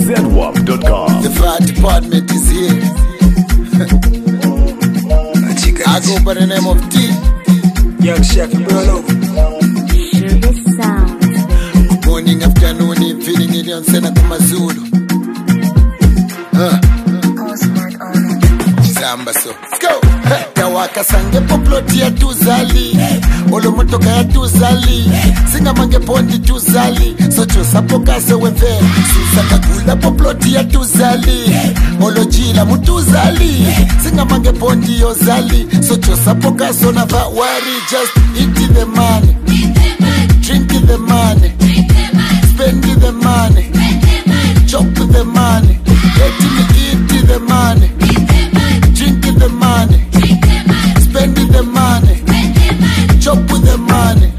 ZWAP.com. The fire department is here. I go by the name of T. Young Chef, bro. Morning, afternoon, evening, Indian Sena Kumazulu. Zamba so. Let's go. Tawaka sange poploti ya tuzali. Olo motoka ya tuzali. Singa mange pondi tuzali. Socho sapoka se wefe. Susa kakula poploti ya tuzali. Olo jila mutuzali. Singa mange pondi yozali. Socho sapoka so never worry. Just eat the money. Drink the money. Spend the money. Chop the money. Let me eat the money. Drink the money. Spend the money. Chop the money.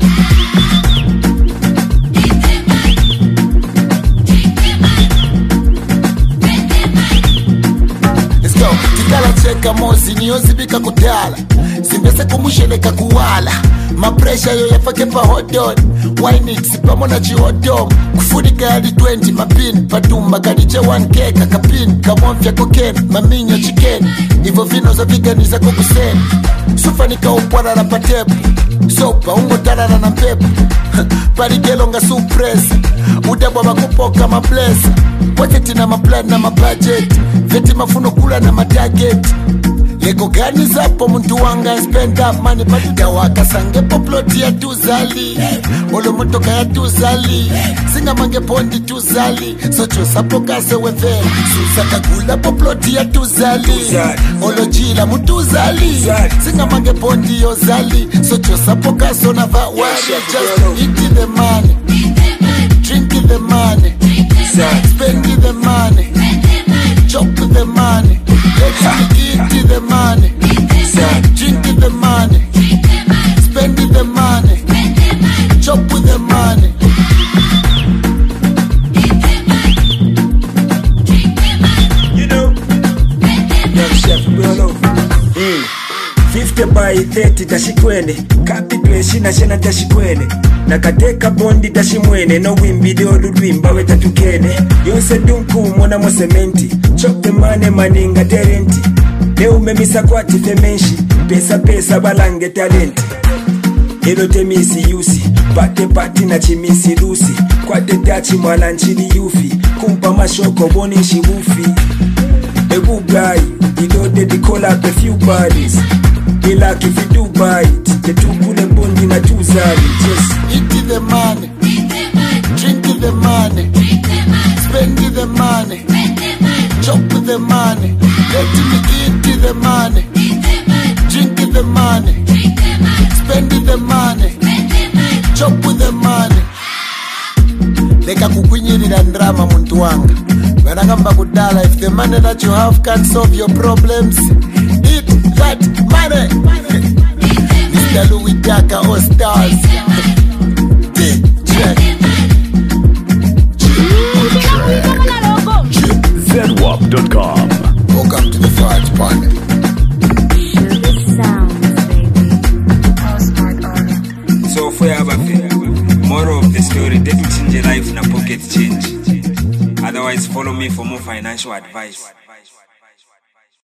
Let's go. Tikala cheka mozi niyozi bika kutala. Simbese kumusheleka kuwala. Mapresha yo yafake pa hodon. Wine it sipamo na chihodom. Kufudika yadi 20 mapin. Patumba kadiche 1K kakapin. Kamwamfya koken, maminyo chicken. Ivo vino za veganiza kukuseni. Sufa nika upwara na patepu. Sopa ungo tarara na pepu. Parigelo nga supresa. Udabwa makupoka mablesa. Waketi na maplan na mabudget. Veti mafuno kula na matarget. Lego gani zapo muntu wanga spend up money. Paduda waka sange poploti ya tuzali. Olo motoka ya tuzali. Singa mange pondi tuzali. Socho sapoka se wefe. Susa kakula poploti ya tuzali. Olo jila mutuzali. Singa mange pondi yozali. Socho sapoka so never worry. Just eat the money. Drink the money. Spend the money. Chop the money. Let me eat the money. Drink the money. Spend the money. Chop the money. You know, Young Chef, bro. 50 by 30 dashikwene. Kapitwe shina shena dashikwene. Nakateka bondi dashimwene. No wimbi de oludwimba weta tukene. Yose dunku mwana mo sementi. Chop the money maninga terenti. Leo memisa kwati femenshi. Pesa balange talenti. Elo temisi yusi. Pate na chimisi lusi. Kwate tachi mwala nchini yufi. Kumpa mashoko boni shibufi. Ebu guy, he loaded the call up a few bodies. He like if you do buy it. The two kule bondi na tuzali. Just eat the money. Drink the money. Spend the money. Chop the money. Let me eat the money. Drink the money. Spend the money. Chop the money. Leka kukwinyirira ndrama muntu wanga. Wanagamba kudala, if the money that you have can't solve your problems, eat that money. Mr. Louis Daka or Stars. ZWAP.com. Welcome to the fire department. so for your moral of the story, take change your life in a pocket change. Otherwise, follow me for more financial advice.